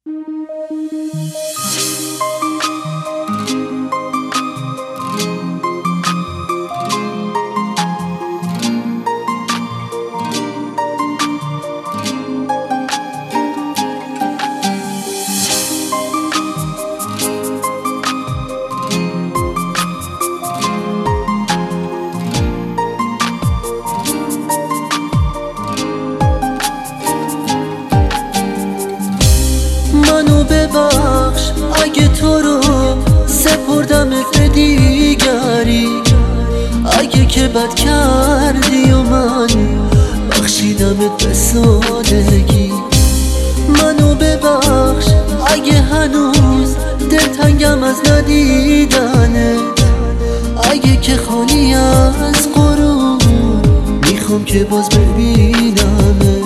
منو ببخش اگه تو رو سپردمت به دیگری، اگه که بد کردی و من بخشیدمت به سادگی. منو ببخش اگه هنوز دلتنگم از ندیدنت، اگه که خالی از غرور میخوام که باز ببینمت.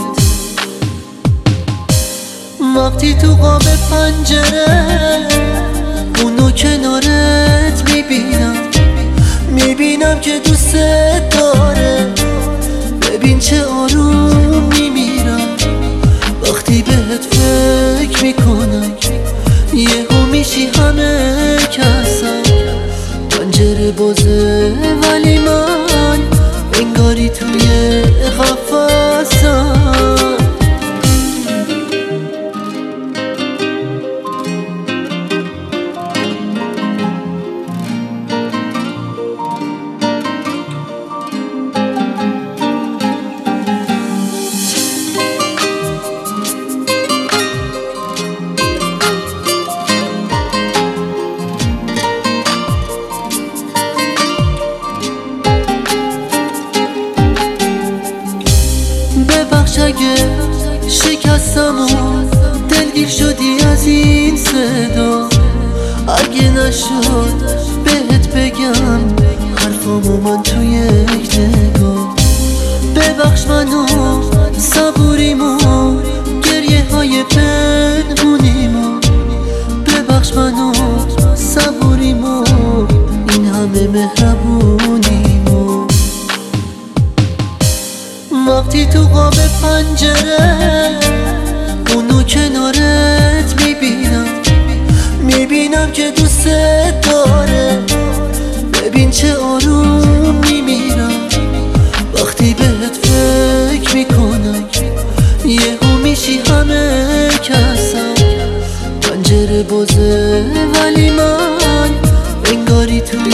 وقتی تو قاب پنجره اونو کنارت میبینم که دوست داره. ببین چه آروم میمیرم وقتی بهت فکر میکنم. یهو میشی همه کسم، پنجره بازه ولی من انگاری توی قفسم. ببخش اگه شکستم و دلگیر شدی از این صدا، اگه نشد بهت بگم حرفامو من توی یک نگاه. ببخش منو صبوریمو گریه های پنهونیمو، ببخش منو صبوریمو این همه مهربونیمو. وقتی تو قاب پنجره اونو کنارت میبینم که دوست داره. ببین چه آروم میمیرم وقتی بهت فکر میکنم. یهو میشی همه کسم، پنجره بازه ولی من انگاری توی